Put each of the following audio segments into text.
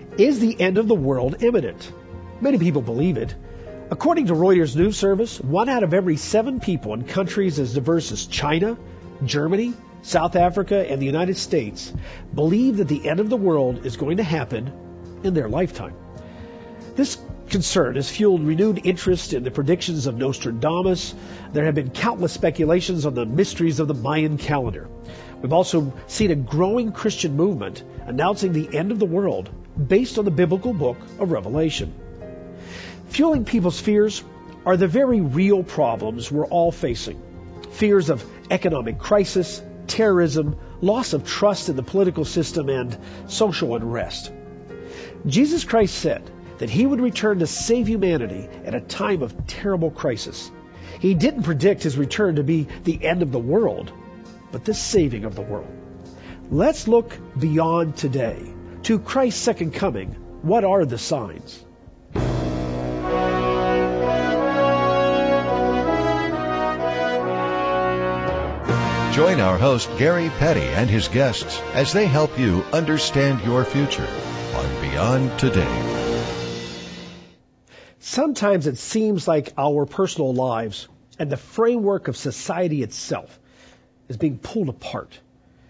Is the end of the world imminent? Many people believe it. According to Reuters News Service, 1 out of every 7 people in countries as diverse as China, Germany, South Africa, and the United States believe that the end of the world is going to happen in their lifetime. This concern has fueled renewed interest in the predictions of Nostradamus. There have been countless speculations on the mysteries of the Mayan calendar. We've also seen a growing Christian movement announcing the end of the world based on the biblical book of Revelation. Fueling people's fears are the very real problems we're all facing. Fears of economic crisis, terrorism, loss of trust in the political system, and social unrest. Jesus Christ said that He would return to save humanity at a time of terrible crisis. He didn't predict His return to be the end of the world, but the saving of the world. Let's look beyond today to Christ's second coming. What are the signs? Join our host Gary Petty and his guests as they help you understand your future on Beyond Today. Sometimes it seems like our personal lives and the framework of society itself is being pulled apart.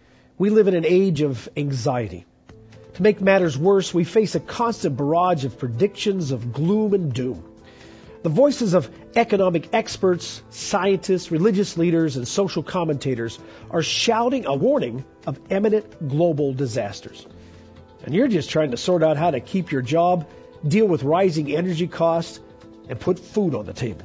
We live in an age of anxiety. To make matters worse, we face a constant barrage of predictions of gloom and doom. The voices of economic experts, scientists, religious leaders, and social commentators are shouting a warning of imminent global disasters. And you're just trying to sort out how to keep your job, deal with rising energy costs, and put food on the table.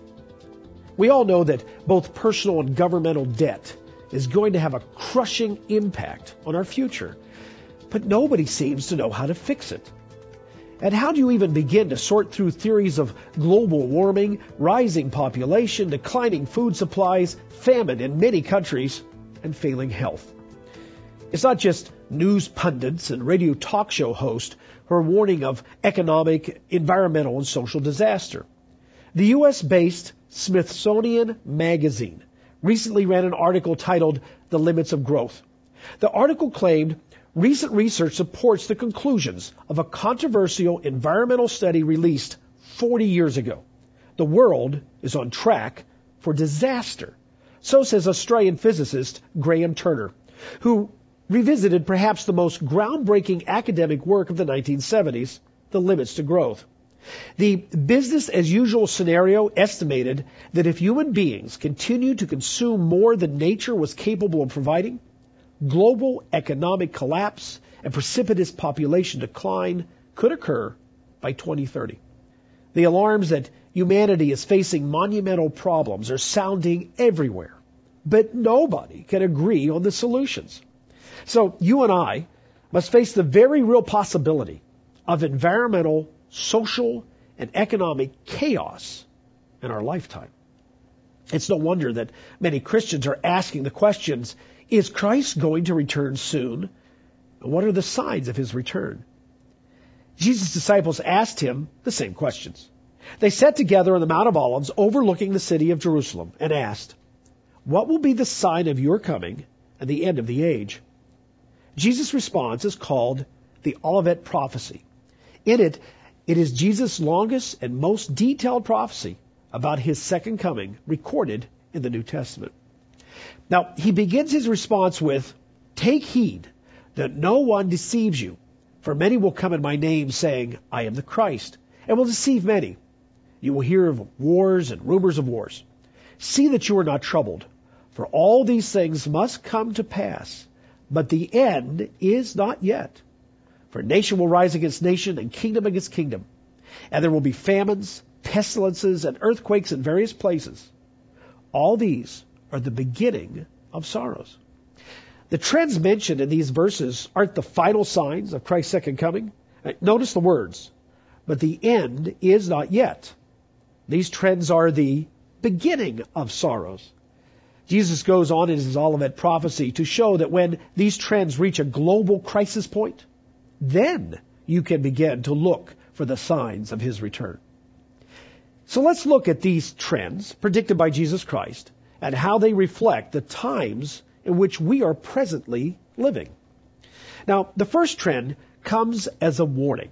We all know that both personal and governmental debt is going to have a crushing impact on our future, but nobody seems to know how to fix it. And how do you even begin to sort through theories of global warming, rising population, declining food supplies, famine in many countries, and failing health? It's not just news pundits and radio talk show hosts who are warning of economic, environmental, and social disaster. The U.S.-based Smithsonian Magazine recently ran an article titled "The Limits of Growth." The article claimed recent research supports the conclusions of a controversial environmental study released 40 years ago. The world is on track for disaster. So says Australian physicist Graham Turner, who revisited perhaps the most groundbreaking academic work of the 1970s, The Limits to Growth. The business-as-usual scenario estimated that if human beings continue to consume more than nature was capable of providing, global economic collapse and precipitous population decline could occur by 2030. The alarms that humanity is facing monumental problems are sounding everywhere, but nobody can agree on the solutions. So you and I must face the very real possibility of environmental, social, and economic chaos in our lifetime. It's no wonder that many Christians are asking the questions, is Christ going to return soon? And what are the signs of His return? Jesus' disciples asked Him the same questions. They sat together on the Mount of Olives overlooking the city of Jerusalem and asked, "What will be the sign of your coming and the end of the age?" Jesus' response is called the Olivet Prophecy. In it, it is Jesus' longest and most detailed prophecy about His second coming recorded in the New Testament. Now, He begins His response with, "Take heed that no one deceives you, for many will come in my name saying, 'I am the Christ,' and will deceive many. You will hear of wars and rumors of wars. See that you are not troubled, for all these things must come to pass, but the end is not yet. For nation will rise against nation and kingdom against kingdom, and there will be famines, pestilences, and earthquakes in various places. All these are the beginning of sorrows." The trends mentioned in these verses aren't the final signs of Christ's second coming. Notice the words, "but the end is not yet." These trends are the beginning of sorrows. Jesus goes on in His Olivet Prophecy to show that when these trends reach a global crisis point, then you can begin to look for the signs of His return. So let's look at these trends predicted by Jesus Christ and how they reflect the times in which we are presently living. Now, the first trend comes as a warning.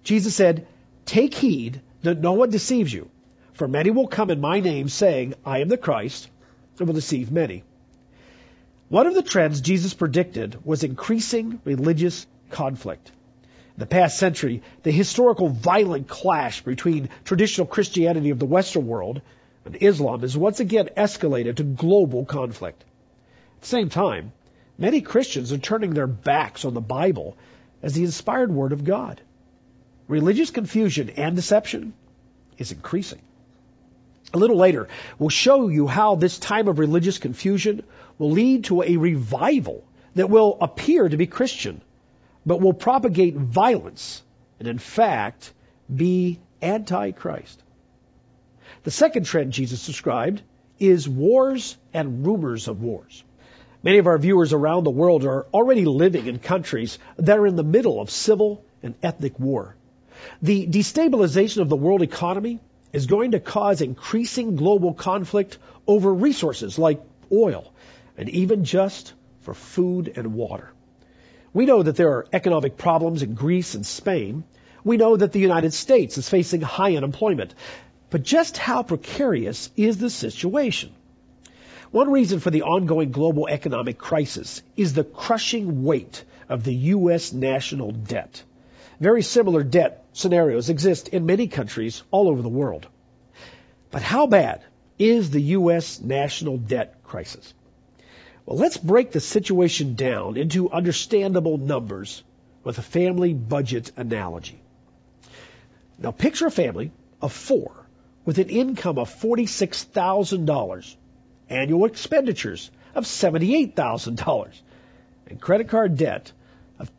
Jesus said, "Take heed that no one deceives you, for many will come in my name saying, 'I am the Christ,' and will deceive many." One of the trends Jesus predicted was increasing religious conflict. In the past century, the historical violent clash between traditional Christianity of the Western world and Islam has once again escalated to global conflict. At the same time, many Christians are turning their backs on the Bible as the inspired Word of God. Religious confusion and deception is increasing. A little later, we'll show you how this time of religious confusion will lead to a revival that will appear to be Christian, but will propagate violence and, in fact, be anti-Christ. The second trend Jesus described is wars and rumors of wars. Many of our viewers around the world are already living in countries that are in the middle of civil and ethnic war. The destabilization of the world economy is going to cause increasing global conflict over resources like oil and even just for food and water. We know that there are economic problems in Greece and Spain. We know that the United States is facing high unemployment. But just how precarious is the situation? One reason for the ongoing global economic crisis is the crushing weight of the U.S. national debt. Very similar debt scenarios exist in many countries all over the world. But how bad is the U.S. national debt crisis? Well, let's break the situation down into understandable numbers with a family budget analogy. Now, picture a family of 4 with an income of $46,000, annual expenditures of $78,000, and credit card debt of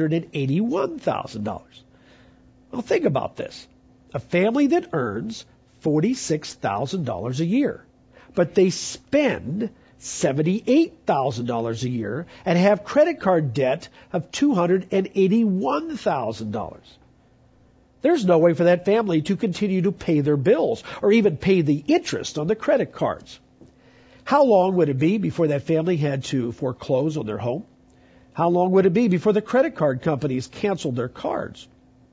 $281,000. Well, think about this. A family that earns $46,000 a year, but they spend $78,000 a year and have credit card debt of $281,000. There's no way for that family to continue to pay their bills or even pay the interest on the credit cards. How long would it be before that family had to foreclose on their home? How long would it be before the credit card companies canceled their cards?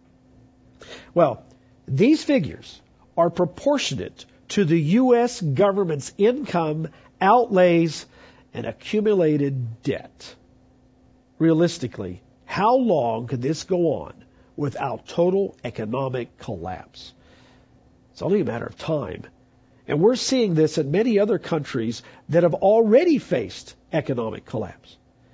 Well, these figures are proportionate to the U.S. government's income, outlays, and accumulated debt. Realistically, how long could this go on without total economic collapse? It's only a matter of time. And we're seeing this in many other countries that have already faced economic collapse.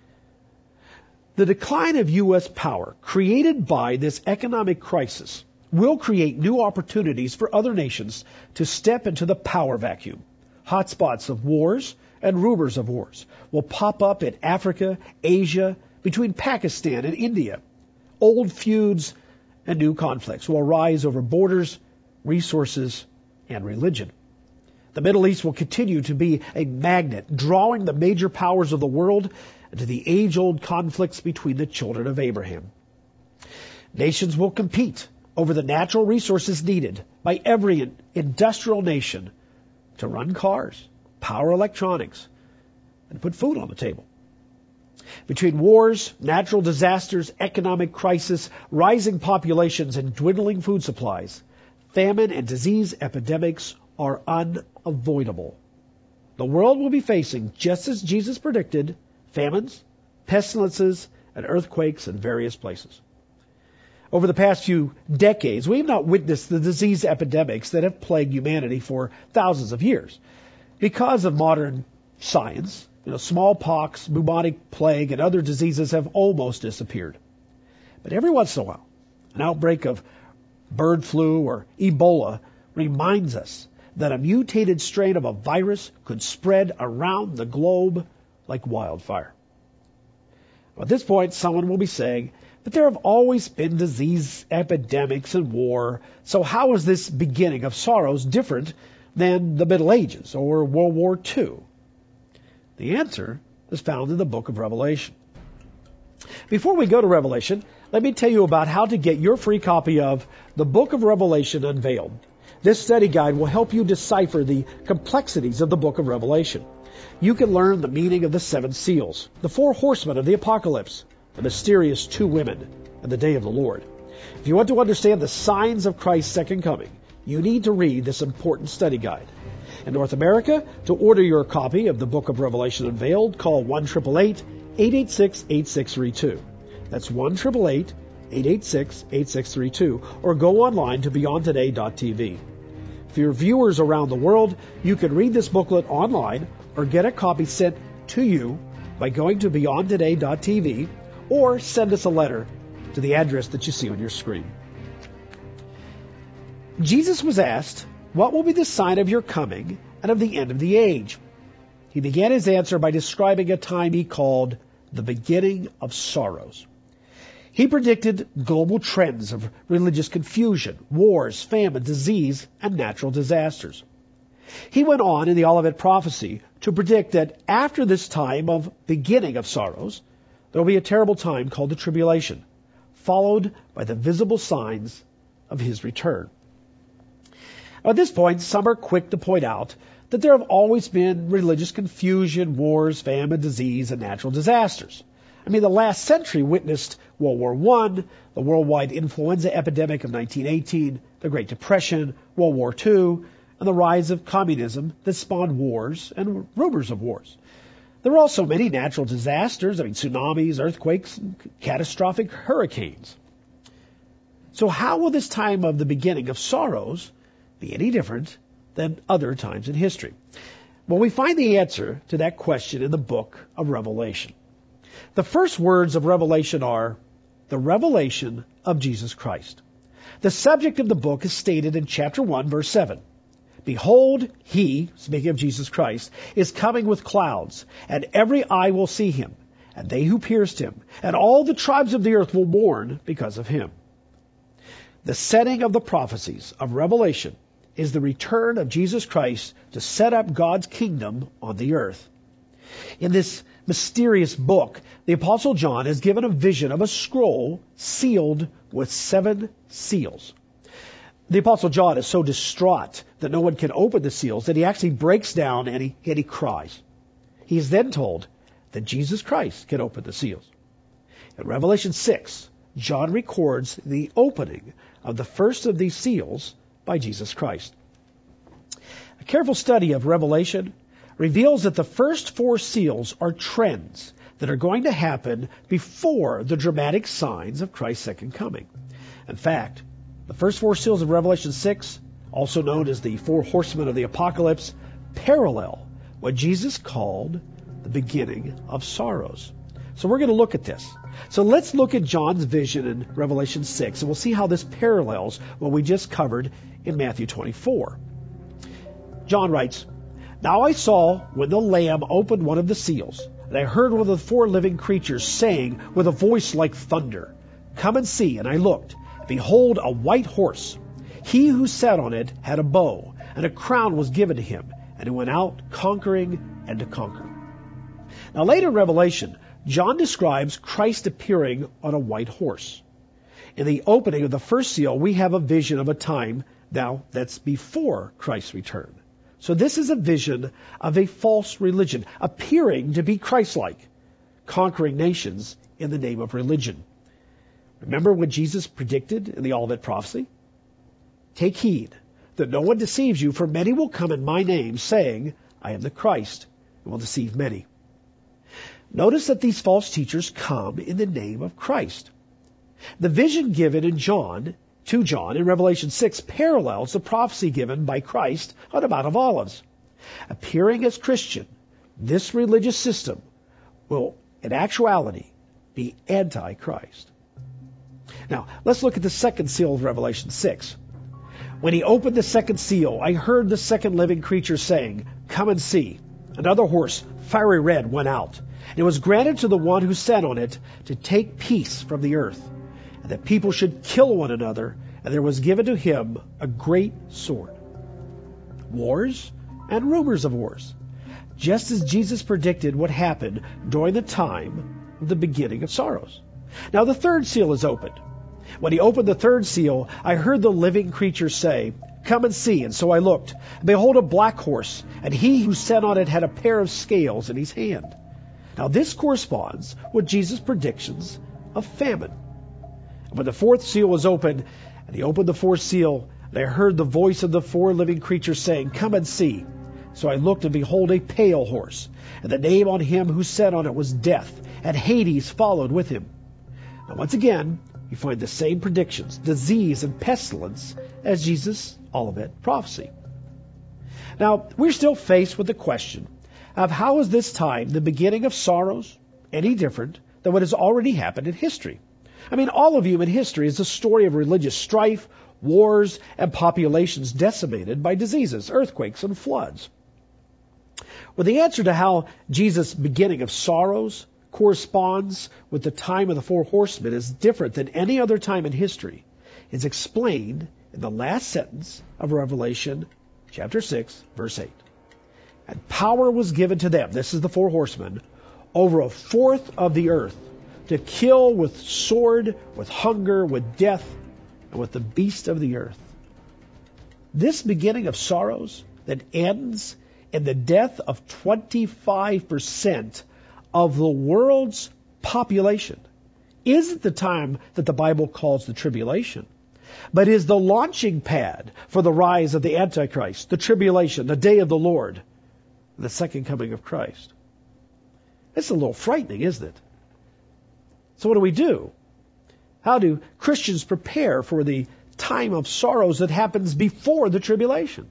The decline of U.S. power created by this economic crisis will create new opportunities for other nations to step into the power vacuum. Hotspots of wars and rumors of wars will pop up in Africa, Asia, between Pakistan and India. Old feuds and new conflicts will arise over borders, resources, and religion. The Middle East will continue to be a magnet, drawing the major powers of the world into the age-old conflicts between the children of Abraham. Nations will compete over the natural resources needed by every industrial nation to run cars, power electronics, and put food on the table. Between wars, natural disasters, economic crisis, rising populations, and dwindling food supplies, famine and disease epidemics are unavoidable. The world will be facing, just as Jesus predicted, famines, pestilences, and earthquakes in various places. Over the past few decades, we have not witnessed the disease epidemics that have plagued humanity for thousands of years. Because of modern science, smallpox, bubonic plague, and other diseases have almost disappeared. But every once in a while, an outbreak of bird flu or Ebola reminds us that a mutated strain of a virus could spread around the globe like wildfire. At this point, someone will be saying, but there have always been disease epidemics and war, so how is this beginning of sorrows different than the Middle Ages or World War II? The answer is found in the book of Revelation. Before we go to Revelation, let me tell you about how to get your free copy of the book of Revelation Unveiled. This study guide will help you decipher the complexities of the book of Revelation. You can learn the meaning of the 7 seals, the 4 horsemen of the apocalypse, the mysterious 2 women, and the day of the Lord. If you want to understand the signs of Christ's second coming, you need to read this important study guide. In North America, to order your copy of the Book of Revelation Unveiled, call 1-888-886-8632. That's 1-888-886-8632, or go online to beyondtoday.tv. For your viewers around the world, you can read this booklet online or get a copy sent to you by going to beyondtoday.tv or send us a letter to the address that you see on your screen. Jesus was asked, "What will be the sign of your coming and of the end of the age?" He began his answer by describing a time he called the beginning of sorrows. He predicted global trends of religious confusion, wars, famine, disease, and natural disasters. He went on in the Olivet prophecy to predict that after this time of beginning of sorrows, there will be a terrible time called the tribulation, followed by the visible signs of his return. At this point, some are quick to point out that there have always been religious confusion, wars, famine, disease, and natural disasters. The last century witnessed World War I, the worldwide influenza epidemic of 1918, the Great Depression, World War II, and the rise of communism that spawned wars and rumors of wars. There were also many natural disasters, tsunamis, earthquakes, and catastrophic hurricanes. So how will this time of the beginning of sorrows be any different than other times in history? Well, we find the answer to that question in the book of Revelation. The first words of Revelation are the revelation of Jesus Christ. The subject of the book is stated in chapter 1, verse 7. "Behold, he," speaking of Jesus Christ, "is coming with clouds, and every eye will see him, and they who pierced him, and all the tribes of the earth will mourn because of him." The setting of the prophecies of Revelation is the return of Jesus Christ to set up God's kingdom on the earth. In this mysterious book, the Apostle John is given a vision of a scroll sealed with 7 seals. The Apostle John is so distraught that no one can open the seals that he actually breaks down and he cries. He is then told that Jesus Christ can open the seals. In Revelation 6, John records the opening of the first of these seals by Jesus Christ. A careful study of Revelation reveals that the first 4 seals are trends that are going to happen before the dramatic signs of Christ's second coming. In fact, the first 4 seals of Revelation 6, also known as the 4 horsemen of the apocalypse, parallel what Jesus called the beginning of sorrows. So we're going to look at this. So let's look at John's vision in Revelation 6, and we'll see how this parallels what we just covered in Matthew 24. John writes, "Now I saw when the Lamb opened one of the seals, and I heard one of the 4 living creatures saying with a voice like thunder, 'Come and see.' And I looked. Behold, a white horse. He who sat on it had a bow, and a crown was given to him, and he went out conquering and to conquer." Now later in Revelation, John describes Christ appearing on a white horse. In the opening of the first seal, we have a vision of a time now that's before Christ's return. So this is a vision of a false religion, appearing to be Christ-like, conquering nations in the name of religion. Remember what Jesus predicted in the Olivet prophecy? "Take heed that no one deceives you, for many will come in my name, saying, 'I am the Christ,' and will deceive many." Notice that these false teachers come in the name of Christ. The vision given to John in Revelation 6 parallels the prophecy given by Christ on the Mount of Olives. Appearing as Christian, this religious system will, in actuality, be anti-Christ. Now, let's look at the second seal of Revelation 6. "When he opened the second seal, I heard the second living creature saying, 'Come and see.' Another horse, fiery red, went out. And it was granted to the one who sat on it to take peace from the earth, and that people should kill one another, and there was given to him a great sword." Wars and rumors of wars, just as Jesus predicted would happen during the time of the beginning of sorrows. Now the third seal is opened. When he opened the third seal, I heard the living creature say, "Come and see." And so I looked, and behold, a black horse, and he who sat on it had a pair of scales in his hand. Now this corresponds with Jesus' predictions of famine. When the fourth seal was opened, and he opened the fourth seal, and I heard the voice of the four living creatures saying, "Come and see." So I looked, and behold, a pale horse, and the name on him who sat on it was Death, and Hades followed with him. Now once again, you find the same predictions, disease and pestilence, as Jesus' Olivet prophecy. Now, we're still faced with the question of how is this time, the beginning of sorrows, any different than what has already happened in history? I mean, all of human history is a story of religious strife, wars, and populations decimated by diseases, earthquakes, and floods. Well, the answer to how Jesus' beginning of sorrows corresponds with the time of the four horsemen is different than any other time in history. It's explained in the last sentence of Revelation chapter 6, verse 8. And power was given to them, this is the four horsemen, over a fourth of the earth, to kill with sword, with hunger, with death, and with the beast of the earth. This beginning of sorrows that ends in the death of 25% of the world's population isn't the time that the Bible calls the tribulation, but is the launching pad for the rise of the Antichrist, the tribulation, the day of the Lord, the second coming of Christ. It's a little frightening, isn't it? So what do? How do Christians prepare for the time of sorrows that happens before the tribulation?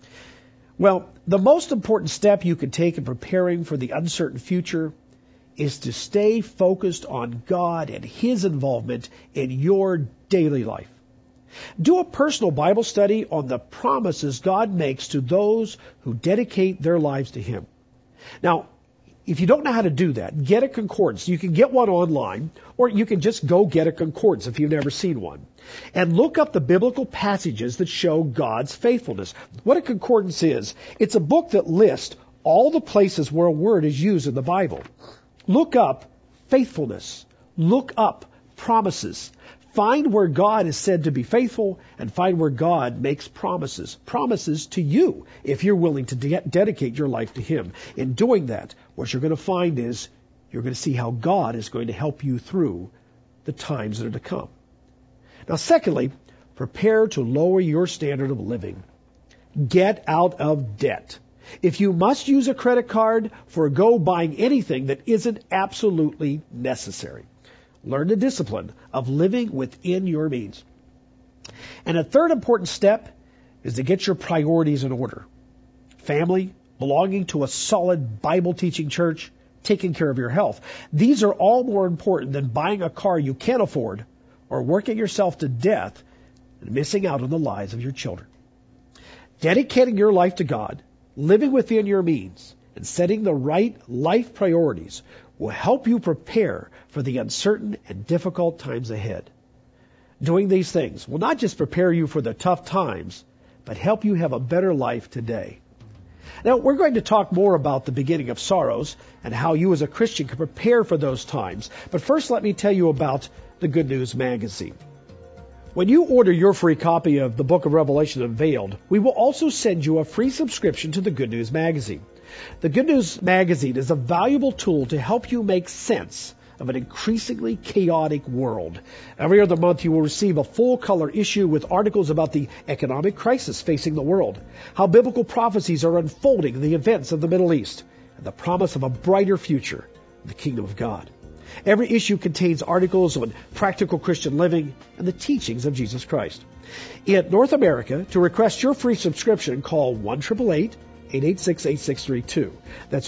Well, the most important step you can take in preparing for the uncertain future is to stay focused on God and His involvement in your daily life. Do a personal Bible study on the promises God makes to those who dedicate their lives to Him. Now, if you don't know how to do that, get a concordance. You can get one online, or you can just go get a concordance if you've never seen one. And look up the biblical passages that show God's faithfulness. What a concordance is, it's a book that lists all the places where a word is used in the Bible. Look up faithfulness. Look up promises. Find where God is said to be faithful, and find where God makes promises. Promises to you, if you're willing to dedicate your life to Him. In doing that, what you're going to find is you're going to see how God is going to help you through the times that are to come. Now, secondly, prepare to lower your standard of living. Get out of debt. If you must use a credit card, forego buying anything that isn't absolutely necessary. Learn the discipline of living within your means. And a third important step is to get your priorities in order. Family, belonging to a solid Bible-teaching church, taking care of your health. These are all more important than buying a car you can't afford or working yourself to death and missing out on the lives of your children. Dedicating your life to God, living within your means, and setting the right life priorities will help you prepare for the uncertain and difficult times ahead. Doing these things will not just prepare you for the tough times, but help you have a better life today. Now, we're going to talk more about the beginning of sorrows and how you as a Christian can prepare for those times. But first, let me tell you about the Good News Magazine. When you order your free copy of the Book of Revelation Unveiled, we will also send you a free subscription to the Good News Magazine. The Good News Magazine is a valuable tool to help you make sense of an increasingly chaotic world. Every other month you will receive a full-color issue with articles about the economic crisis facing the world, how biblical prophecies are unfolding in the events of the Middle East, and the promise of a brighter future in the kingdom of God. Every issue contains articles on practical Christian living and the teachings of Jesus Christ. In North America, to request your free subscription, call 1-888-886-8632. That's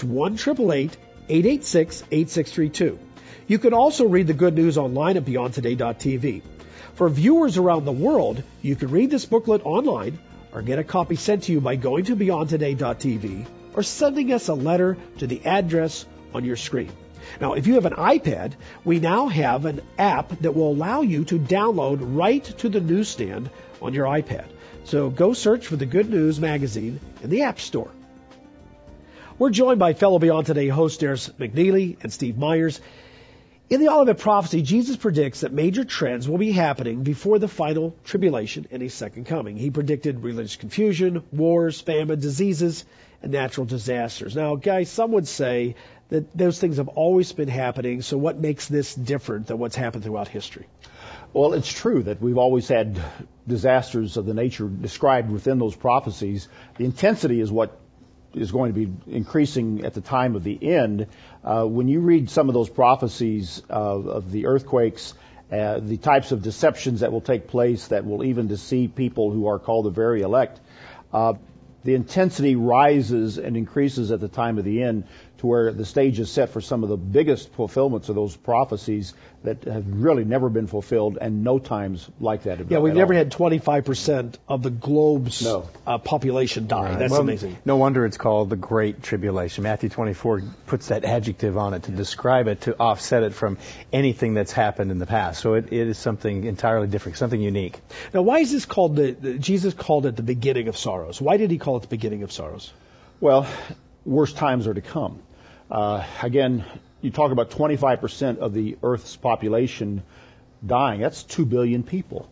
1-888-886-8632. You can also read the good news online at BeyondToday.tv. For viewers around the world, you can read this booklet online or get a copy sent to you by going to BeyondToday.tv or sending us a letter to the address on your screen. Now, if you have an iPad, we now have an app that will allow you to download right to the newsstand on your iPad. So go search for the Good News Magazine in the App Store. We're joined by fellow Beyond Today hosts Darris McNeely and Steve Myers. In the Olivet Prophecy, Jesus predicts that major trends will be happening before the final tribulation and His second coming. He predicted religious confusion, wars, famine, diseases, and natural disasters. Now, guys, some would say that those things have always been happening, so what makes this different than what's happened throughout history? Well, it's true that we've always had disasters of the nature described within those prophecies. The intensity is what is going to be increasing at the time of the end. When you read some of those prophecies of the earthquakes, the types of deceptions that will take place that will even deceive people who are called the very elect, the intensity rises and increases at the time of the end to where the stage is set for some of the biggest fulfillments of those prophecies that have really never been fulfilled, and no times like that. Yeah, we've never had 25% of the globe's population die. Right. That's amazing. No wonder it's called the Great Tribulation. Matthew 24 puts that adjective on it to describe it, to offset it from anything that's happened in the past. So it is something entirely different, something unique. Now, why is this called Jesus called it the beginning of sorrows? Why did he call it the beginning of sorrows? Well, worse times are to come. Again, you talk about 25% of the Earth's population dying. That's 2 billion people.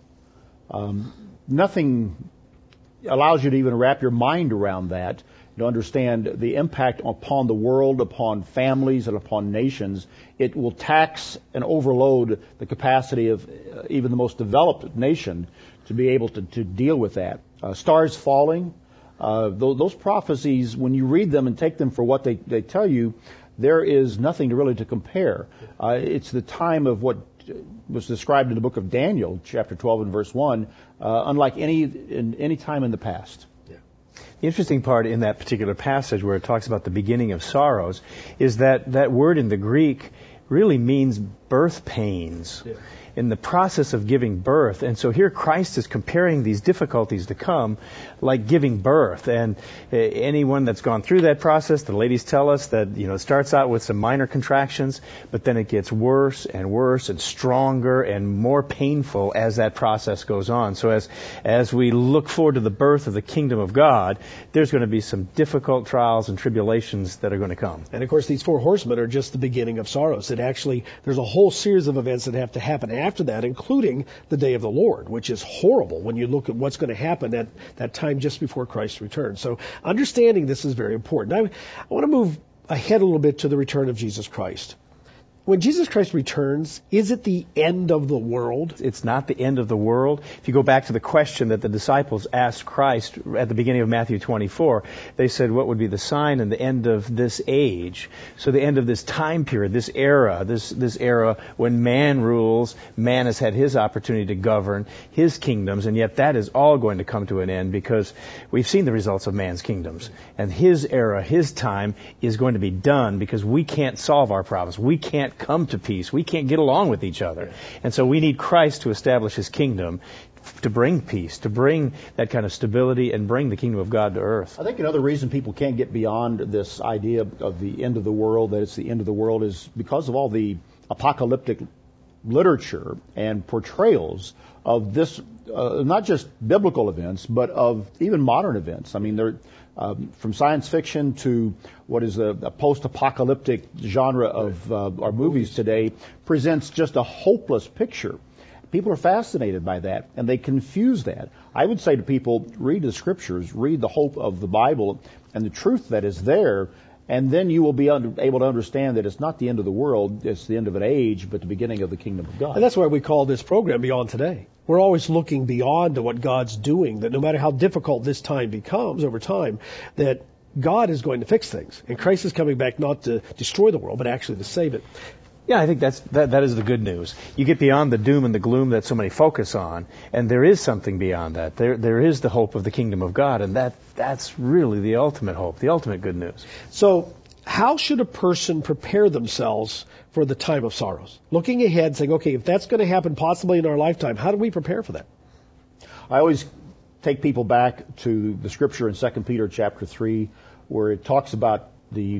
Nothing allows you to even wrap your mind around that, to understand the impact upon the world, upon families, and upon nations. It will tax and overload the capacity of even the most developed nation to be able to deal with that. Stars falling. Those prophecies, when you read them and take them for what they tell you, there is nothing really to compare. It's the time of what was described in the book of Daniel, chapter 12 and verse 1, unlike any time in the past. The interesting part in that particular passage where it talks about the beginning of sorrows is that word in the Greek really means birth pains. Yeah. In the process of giving birth. And so here Christ is comparing these difficulties to come like giving birth. And anyone that's gone through that process, the ladies tell us that, it starts out with some minor contractions, but then it gets worse and worse and stronger and more painful as that process goes on. So as we look forward to the birth of the kingdom of God, there's going to be some difficult trials and tribulations that are going to come. And of course, these 4 horsemen are just the beginning of sorrows. There's a whole series of events that have to happen after that, including the day of the Lord, which is horrible when you look at what's going to happen at that time just before Christ returns. So understanding this is very important. I want to move ahead a little bit to the return of Jesus Christ. When Jesus Christ returns, is it the end of the world? It's not the end of the world. If you go back to the question that the disciples asked Christ at the beginning of Matthew 24, they said, what would be the sign and the end of this age? So the end of this time period, this era when man rules, man has had his opportunity to govern his kingdoms, and yet that is all going to come to an end because we've seen the results of man's kingdoms. And his era, his time is going to be done because we can't solve our problems. We can't come to peace. We can't get along with each other. And so we need Christ to establish his kingdom, to bring peace, to bring that kind of stability and bring the kingdom of God to earth. I think another reason people can't get beyond this idea of the end of the world, that it's the end of the world, is because of all the apocalyptic literature and portrayals of this, not just biblical events, but of even modern events. I mean, they're from science fiction to what is a post-apocalyptic genre of our movies today, presents just a hopeless picture. People are fascinated by that, and they confuse that. I would say to people, read the scriptures, read the hope of the Bible and the truth that is there, and then you will be able to understand that it's not the end of the world, it's the end of an age, but the beginning of the kingdom of God. And that's why we call this program Beyond Today. We're always looking beyond to what God's doing, that no matter how difficult this time becomes over time, that God is going to fix things. And Christ is coming back not to destroy the world, but actually to save it. Yeah, I think that is the good news. You get beyond the doom and the gloom that so many focus on, and there is something beyond that. There is the hope of the kingdom of God, and that's really the ultimate hope, the ultimate good news. So how should a person prepare themselves for the time of sorrows? Looking ahead, saying, okay, if that's going to happen possibly in our lifetime, how do we prepare for that? I always take people back to the scripture in 2 Peter chapter 3, where it talks about the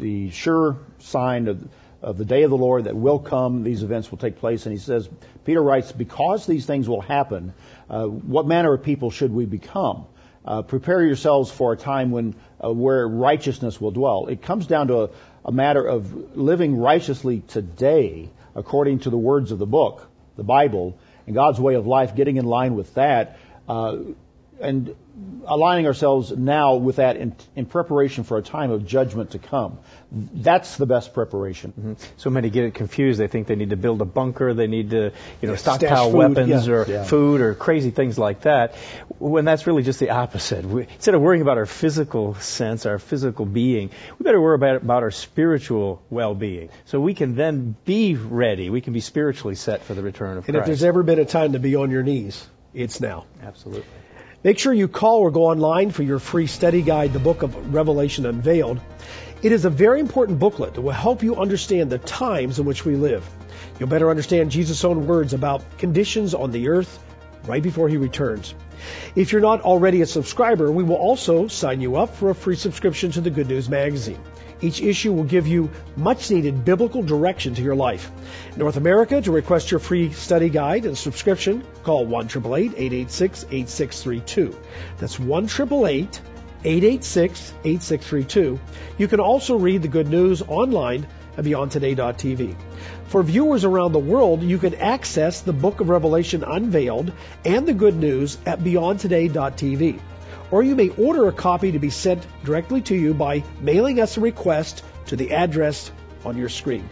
sure sign of the day of the Lord that will come. These events will take place. And he says, Peter writes, because these things will happen, what manner of people should we become? Prepare yourselves for a time when where righteousness will dwell. It comes down to a matter of living righteously today according to the words of the book, the Bible, and God's way of life, getting in line with that. and aligning ourselves now with that in preparation for a time of judgment to come. That's the best preparation. Mm-hmm. So many get it confused. They think they need to build a bunker, they need to, stockpile food, weapons or food or crazy things like that, when that's really just the opposite. Instead of worrying about our physical sense, our physical being, we better worry about our spiritual well-being. So we can then be ready. We can be spiritually set for the return of Christ. And if there's ever been a time to be on your knees, it's now. Absolutely. Make sure you call or go online for your free study guide, The Book of Revelation Unveiled. It is a very important booklet that will help you understand the times in which we live. You'll better understand Jesus' own words about conditions on the earth right before he returns. If you're not already a subscriber, we will also sign you up for a free subscription to the Good News Magazine. Each issue will give you much-needed biblical direction to your life. In North America, to request your free study guide and subscription, call 1-888-886-8632. That's 1-888-886-8632. You can also read the Good News online at BeyondToday.tv. For viewers around the world, you can access the Book of Revelation Unveiled and the Good News at BeyondToday.tv. Or you may order a copy to be sent directly to you by mailing us a request to the address on your screen.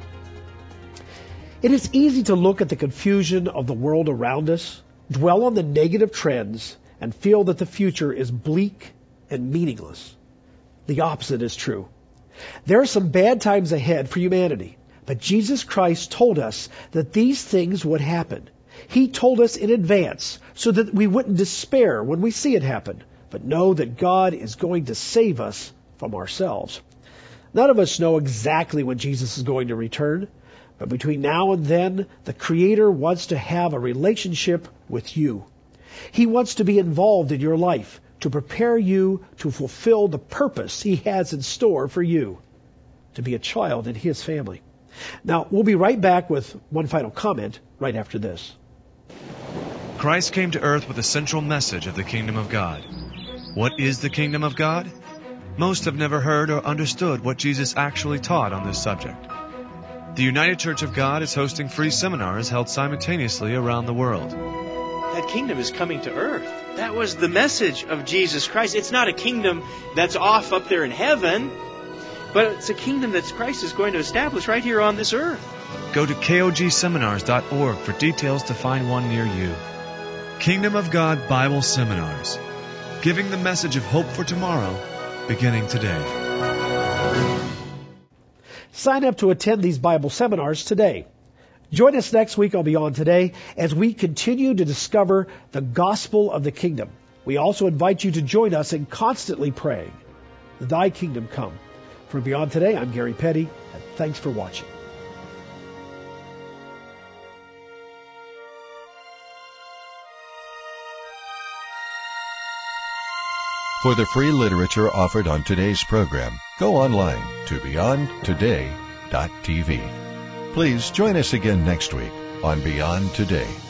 It is easy to look at the confusion of the world around us, dwell on the negative trends, and feel that the future is bleak and meaningless. The opposite is true. There are some bad times ahead for humanity, but Jesus Christ told us that these things would happen. He told us in advance so that we wouldn't despair when we see it happen, but know that God is going to save us from ourselves. None of us know exactly when Jesus is going to return, but between now and then, the Creator wants to have a relationship with you. He wants to be involved in your life to prepare you to fulfill the purpose He has in store for you, to be a child in His family. Now, we'll be right back with one final comment right after this. Christ came to earth with a central message of the kingdom of God. What is the kingdom of God? Most have never heard or understood what Jesus actually taught on this subject. The United Church of God is hosting free seminars held simultaneously around the world. That kingdom is coming to earth. That was the message of Jesus Christ. It's not a kingdom that's off up there in heaven, but it's a kingdom that Christ is going to establish right here on this earth. Go to kogseminars.org for details to find one near you. Kingdom of God Bible Seminars, giving the message of hope for tomorrow, beginning today. Sign up to attend these Bible seminars today. Join us next week on Beyond Today as we continue to discover the gospel of the kingdom. We also invite you to join us in constantly praying, Thy kingdom come. For Beyond Today, I'm Gary Petty, and thanks for watching. For the free literature offered on today's program, go online to beyondtoday.tv. Please join us again next week on Beyond Today.